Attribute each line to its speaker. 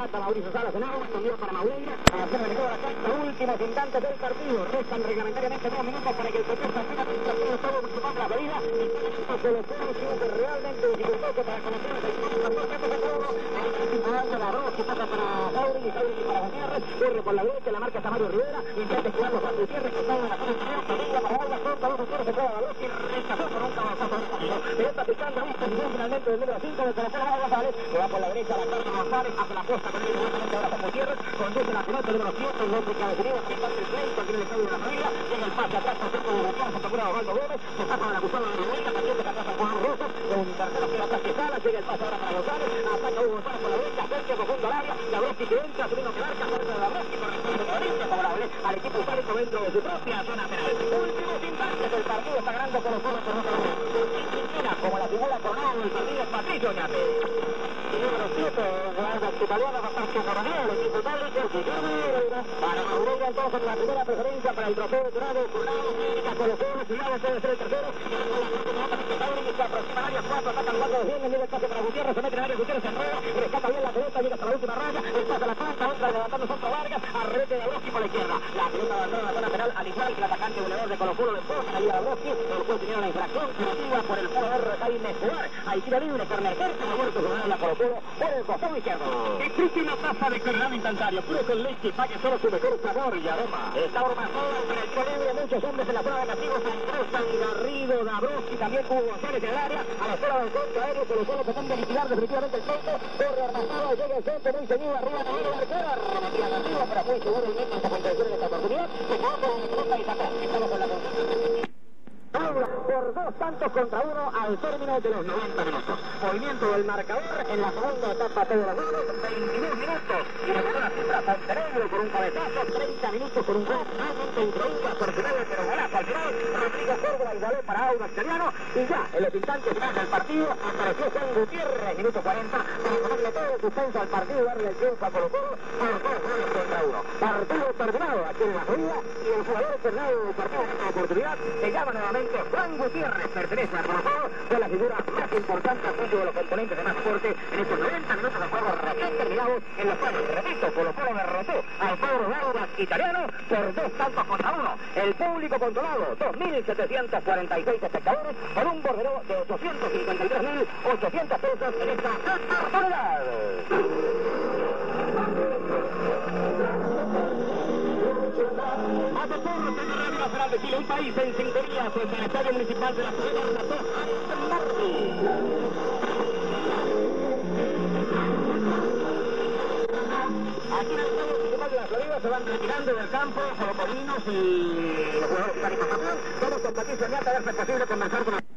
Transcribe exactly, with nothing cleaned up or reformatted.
Speaker 1: remata Mauricio Salas en agua, escondido para Maureira, a la zona de toda la cancha, últimos instantes del partido, restan reglamentariamente dos minutos para que el P P Santana tenga todo mucho más la medida, y Colo Colo sigue realmente dificultoso para conocer el la Rossi pasa para Sauri y Sauri para Gutiérrez, corre por la derecha, la marca Tamario Rivera, intenta jugarlo para Gutiérrez, que está en la zona interior, pedida para Olga, contra dos Gutiérrez, se prueba la Rossi, rechazó por un cabezazo del partido, se está picando a un posición finalmente del número cinco del Colo Colo González, que va por la derecha, la carta González, hace la posta con él directamente ahora con Gutiérrez, conduce la pelota número siete, el hombre que ha definido, que está el pleito aquí en el estadio de la Florida, llega el pase atrás por centro de Gutiérrez, se procura Osvaldo Gómez, se está con el acusado de la derecha, también se atrás a Juan Rosas, un tercero que ataque Sala, llega el pase ahora para González, ataca Hugo González por la derecha, cerca profundo al área, la Rossi que entra, subiendo que marca, fuerza de la Rossi, corresponde a favorable al equipo histórico dentro de su propia zona penal. Últimos instantes del partido, está ganando Colo Colo por otro lado. Como la figura coronada del partido es Patricio Oñate. Y número siete, la italiana bastante coronada, el equipo histórico, Guillermo Moreira. Para Maureira entonces la primera preferencia para el trofeo dorado, coronado, América, Colo Colo, Cuidado puede ser el tercero. Y se aproxima al área cuatro, ataca el cuatro de bien, mira el pase para Gutiérrez, se mete en el área, Gutiérrez se enreda, rescata bien la pelota, llega hasta la última raya, el pase a la cuarta, otra levantando Santo Vargas, arrete de Rossi por la izquierda. La pelota avanzada en la zona penal, al igual que el atacante goleador de Colo Colo de Poza, ahí a Rossi, el juez tenía una infracción punitiva por el jugador Jaime Escobar. Ahí tira libre, corner cerca, la muerte jugador la Colo Colo por el costado izquierdo.
Speaker 2: Existe una taza de Corrado instantáneo, puro con leche, pague solo su mejor sabor y aroma.
Speaker 1: Está Ormazón, para el tiro libre, muchos hombres en la zona de castigos, Santrosa, Garrido, Dabrowski, también Hugo González en el área, a la zona del centro aéreo, Colo Colo pretende liquidar definitivamente el centro, corre Ormazón, llega el centro, muy ceñido arriba, Navarro Barquera, remetía arriba, pero muy seguro el método para intervención en esta oportunidad, se quedó con la pelota y sacó, estamos con la concentración. Por dos tantos contra uno al término de los noventa minutos. Movimiento del marcador en la segunda etapa de los goles, veintidós minutos. Y la bola cifra Montenegro por un cabezazo, treinta minutos por un gol. Finalmente introduce afortunado, pero golazo al final. Rodrigo Córdoba igualó para Audax Italiano. Y ya en los instantes finales del partido apareció Juan Gutiérrez, minuto cuarenta, para ponerle todo el suspenso al partido y darle el triunfo a Colo Colo por dos goles contra uno. Partido terminado aquí en la Florida y el jugador terminado del partido en esta oportunidad se llama nuevamente Juan Gutiérrez, pertenece a Colo Colo, fue la figura más importante junto de los componentes de más fuerte en estos noventa minutos de juego recién terminados en los cuales, repito, Colo Colo derrotó al cuadro de Audax Italiano por dos tantos contra uno. El público controlado, dos mil setecientos cuarenta y seis espectadores, por un bordero de ochocientos cincuenta y tres mil ochocientos pesos en esta oportunidad.
Speaker 2: A Deportes de Radio Nacional de Chile, un país en sintonía, pues el Estadio Municipal de la Florida relató Anderson Martí.
Speaker 1: Aquí en el Estadio Municipal de la Florida se van retirando del campo colocolinos y los jugadores históricos campeones. Vamos con Patricio Oñate a ver si es posible conversar con